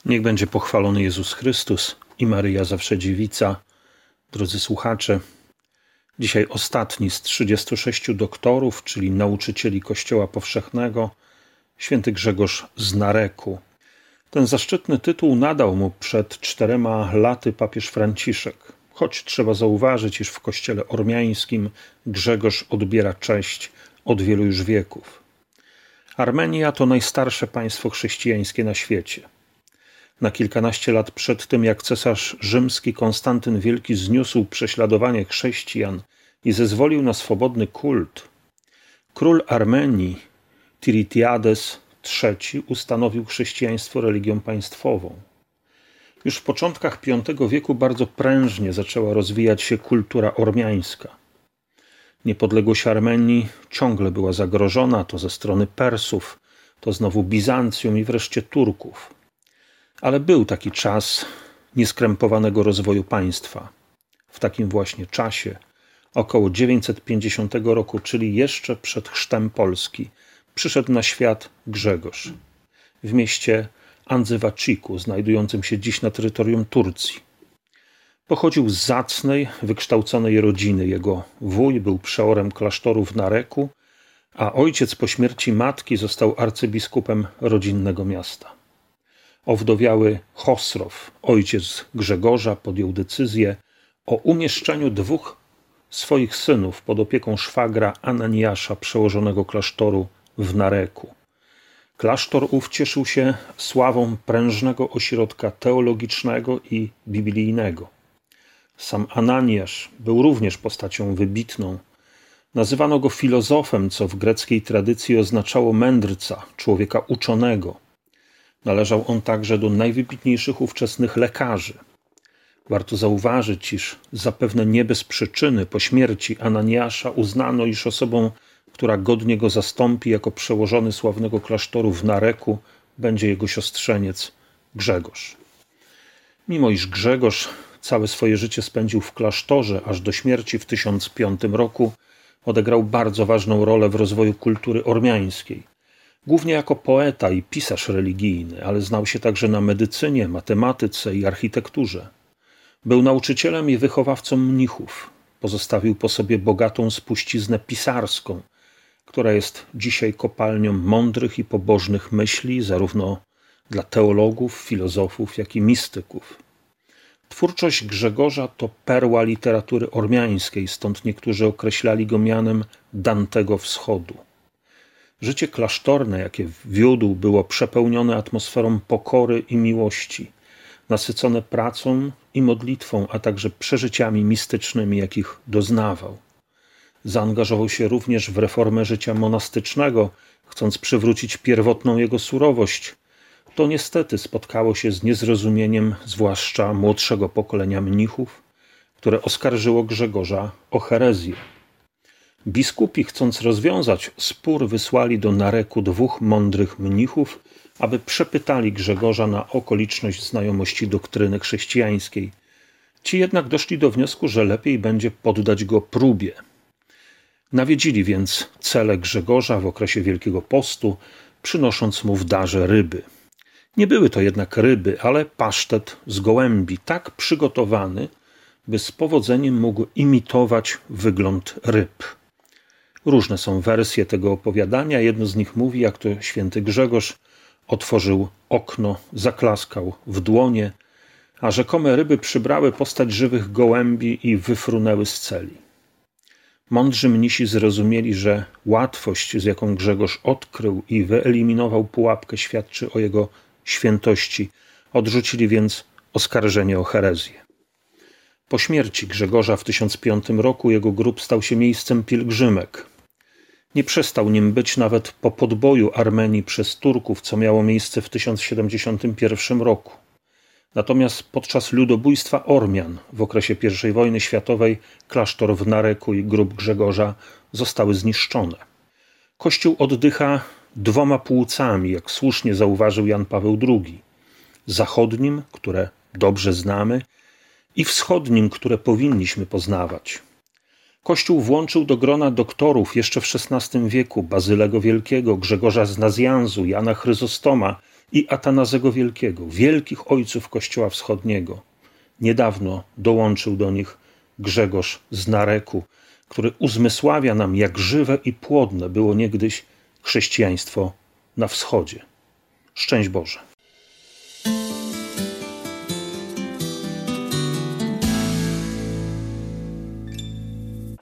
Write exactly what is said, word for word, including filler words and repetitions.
Niech będzie pochwalony Jezus Chrystus i Maryja zawsze dziewica. Drodzy słuchacze, dzisiaj ostatni z trzydziestu sześciu doktorów, czyli nauczycieli Kościoła Powszechnego, święty Grzegorz z Nareku. Ten zaszczytny tytuł nadał mu przed czterema laty papież Franciszek, choć trzeba zauważyć, iż w kościele ormiańskim Grzegorz odbiera cześć od wielu już wieków. Armenia to najstarsze państwo chrześcijańskie na świecie. Na kilkanaście lat przed tym, jak cesarz rzymski Konstantyn Wielki zniósł prześladowanie chrześcijan i zezwolił na swobodny kult, król Armenii Tiritiades trzeci ustanowił chrześcijaństwo religią państwową. Już w początkach piątego wieku bardzo prężnie zaczęła rozwijać się kultura ormiańska. Niepodległość Armenii ciągle była zagrożona to ze strony Persów, to znowu Bizancjum i wreszcie Turków. Ale był taki czas nieskrępowanego rozwoju państwa. W takim właśnie czasie, około dziewięćset pięćdziesiątego roku, czyli jeszcze przed chrztem Polski, przyszedł na świat Grzegorz w mieście Anzywaciku, znajdującym się dziś na terytorium Turcji. Pochodził z zacnej, wykształconej rodziny. Jego wuj był przeorem klasztoru w Nareku, a ojciec po śmierci matki został arcybiskupem rodzinnego miasta. Owdowiały Chosrow, ojciec Grzegorza, podjął decyzję o umieszczeniu dwóch swoich synów pod opieką szwagra Ananiasza, przełożonego klasztoru w Nareku. Klasztor ów cieszył się sławą prężnego ośrodka teologicznego i biblijnego. Sam Ananiasz był również postacią wybitną. Nazywano go filozofem, co w greckiej tradycji oznaczało mędrca, człowieka uczonego. Należał on także do najwybitniejszych ówczesnych lekarzy. Warto zauważyć, iż zapewne nie bez przyczyny po śmierci Ananiasza uznano, iż osobą, która godnie go zastąpi jako przełożony sławnego klasztoru w Nareku, będzie jego siostrzeniec Grzegorz. Mimo iż Grzegorz całe swoje życie spędził w klasztorze, aż do śmierci w tysiąc piątym roku, odegrał bardzo ważną rolę w rozwoju kultury ormiańskiej. Głównie jako poeta i pisarz religijny, ale znał się także na medycynie, matematyce i architekturze. Był nauczycielem i wychowawcą mnichów. Pozostawił po sobie bogatą spuściznę pisarską, która jest dzisiaj kopalnią mądrych i pobożnych myśli, zarówno dla teologów, filozofów, jak i mistyków. Twórczość Grzegorza to perła literatury ormiańskiej, stąd niektórzy określali go mianem Dantego Wschodu. Życie klasztorne, jakie wiódł, było przepełnione atmosferą pokory i miłości, nasycone pracą i modlitwą, a także przeżyciami mistycznymi, jakich doznawał. Zaangażował się również w reformę życia monastycznego, chcąc przywrócić pierwotną jego surowość. To niestety spotkało się z niezrozumieniem, zwłaszcza młodszego pokolenia mnichów, które oskarżyło Grzegorza o herezję. Biskupi, chcąc rozwiązać spór, wysłali do Nareku dwóch mądrych mnichów, aby przepytali Grzegorza na okoliczność znajomości doktryny chrześcijańskiej. Ci jednak doszli do wniosku, że lepiej będzie poddać go próbie. Nawiedzili więc cele Grzegorza w okresie Wielkiego Postu, przynosząc mu w darze ryby. Nie były to jednak ryby, ale pasztet z gołębi, tak przygotowany, by z powodzeniem mógł imitować wygląd ryb. Różne są wersje tego opowiadania. Jedno z nich mówi, jak to święty Grzegorz otworzył okno, zaklaskał w dłonie, a rzekome ryby przybrały postać żywych gołębi i wyfrunęły z celi. Mądrzy mnisi zrozumieli, że łatwość, z jaką Grzegorz odkrył i wyeliminował pułapkę, świadczy o jego świętości. Odrzucili więc oskarżenie o herezję. Po śmierci Grzegorza w tysiąc piątym roku jego grób stał się miejscem pielgrzymek. Nie przestał nim być nawet po podboju Armenii przez Turków, co miało miejsce w tysiąc siedemdziesiątym pierwszym roku. Natomiast podczas ludobójstwa Ormian w okresie pierwszej wojny światowej klasztor w Nareku i grób Grzegorza zostały zniszczone. Kościół oddycha dwoma płucami, jak słusznie zauważył Jan Paweł drugi. Zachodnim, które dobrze znamy, i wschodnim, które powinniśmy poznawać. Kościół włączył do grona doktorów jeszcze w szesnastym wieku Bazylego Wielkiego, Grzegorza z Nazjanzu, Jana Chryzostoma i Atanazego Wielkiego, wielkich ojców Kościoła Wschodniego. Niedawno dołączył do nich Grzegorz z Nareku, który uzmysławia nam, jak żywe i płodne było niegdyś chrześcijaństwo na wschodzie. Szczęść Boże.